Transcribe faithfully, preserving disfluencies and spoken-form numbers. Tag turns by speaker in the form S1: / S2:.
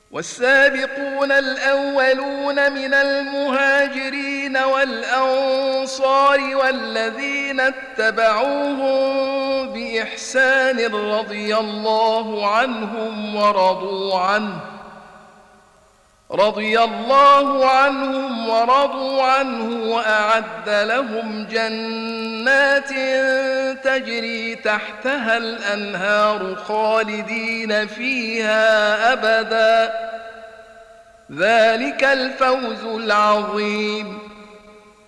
S1: والسابقون الأولون من المهاجرين والأنصار والذين اتبعوهم بإحسان رضي الله عنهم ورضوا عنه رضي الله عنهم ورضوا عنه وأعد لهم جنات تجري تحتها الأنهار خالدين فيها أبدا ذلك الفوز العظيم.